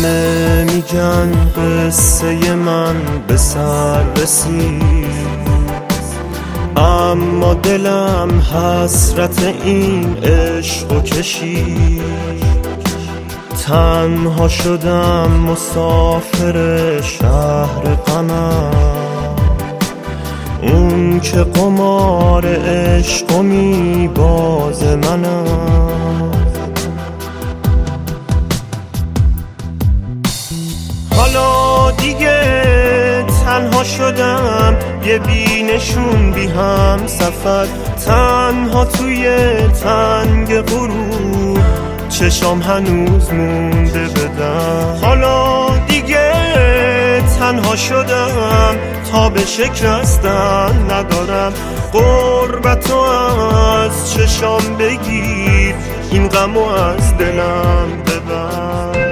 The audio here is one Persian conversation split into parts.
همه میگن قصه من به سر رسید، اما دلم حسرت این عشقو کشید. تنها شدم مسافر شهر غمم، اون که قمار عشقو میباز منم. حالا دیگه تنها شدم، یه بینشون بی هم سفر، تنها توی تنگ غروب، چشام هنوز مونده بدم. حالا دیگه تنها شدم، تا به شکستن ندارم، غربتو از چشام بگیر، این غمو از دلم ببر.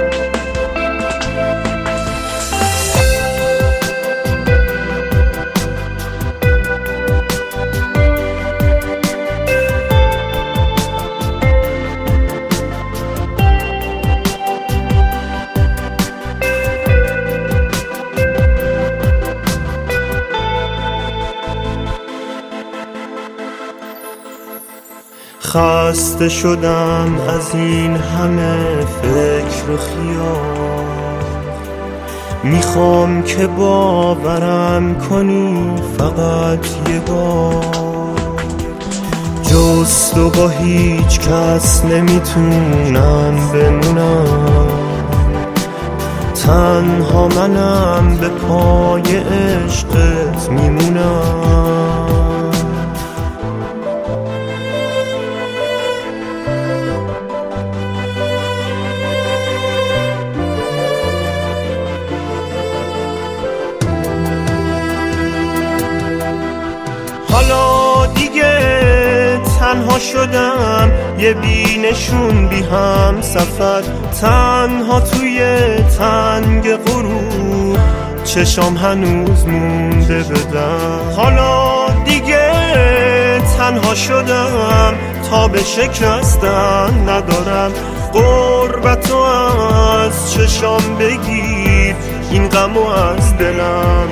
خسته شدم از این همه فکر و خیال، میخوام که باورم کنی فقط یه بار. جز تو با هیچ کس نمیتونم بمونم، تنها منم به پای عشقت میمونم. حالا دیگه تنها شدم، یه بینشون بی هم سفر، تنها توی تنگ غروب، چشام هنوز مونده بدم. حالا دیگه تنها شدم، تا به شکستن ندارم، غربتو از چشام بگیر، این غمو از دلم